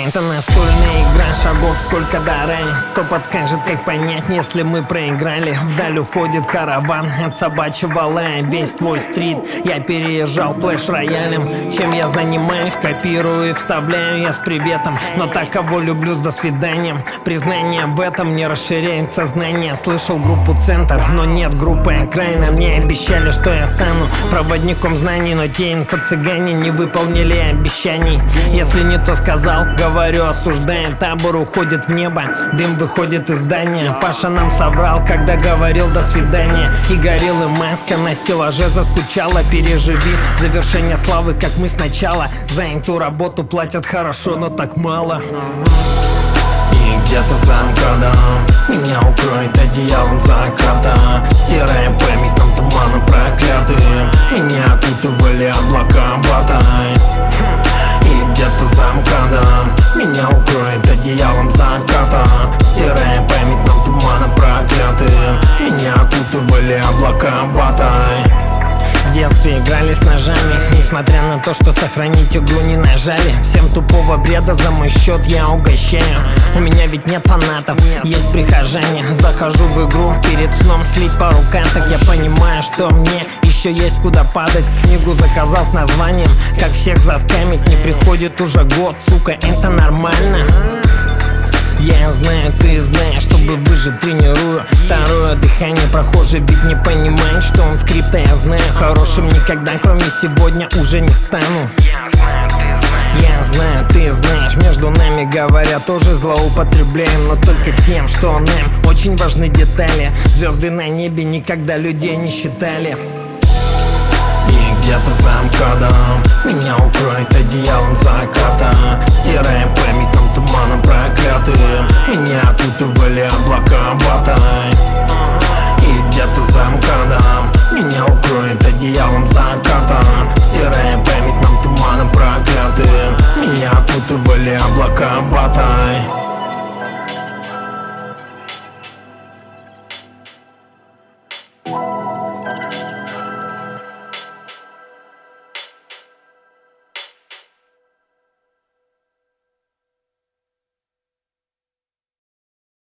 Это настольная игра, шагов сколько до рая. Кто подскажет, как понять, если мы проиграли? Вдаль уходит караван от собачьего лая. Весь твой стрит я переезжал флеш-роялем. Чем я занимаюсь, копирую и вставляю я с приветом. Но так, кого люблю, с до свидания. Признание в этом не расширяет сознание. Слышал группу «Центр», но нет группы «Окраина». Мне обещали, что я стану проводником знаний, но те инфо-цыгане не выполнили обещаний. Если не то сказал, говорю, осуждая. Табор уходит в небо, дым выходит из здания. Паша нам соврал, когда говорил до свидания. И горелла маска на стеллаже заскучала. Переживи завершение славы, как мы сначала. За эту работу платят хорошо, но так мало. И где-то за МКАДом меня укроет одеялом заката, стирая памятным туманом проклятым. Меня окутывали облака ватой. И где-то за МКАДом меня укроет одеялом заката, стирая памятным туманом проклятым. Меня окутывали облака ватой. В детстве играли с ножами, несмотря на то, что сохранить игру не нажали. Всем тупого бреда за мой счет я угощаю. У меня ведь нет фанатов, есть прихожане. Захожу в игру перед сном слить пару каток. Я понимаю, что мне еще есть куда падать. Книгу заказал с названием «Как всех заскамить». Не приходит уже год, сука, это нормально. Я знаю, ты знаешь, чтобы выжить тренирую. Второе дыхание прохожий ведь не понимает, что он скрипта. Я знаю, хорошим никогда, кроме сегодня, уже не стану. Я знаю, ты знаешь, между нами говорят, тоже злоупотребляем, но только тем, что нам очень важны детали. Звезды на небе никогда людей не считали. И где-то за МКАДом меня укроет одеялом заката,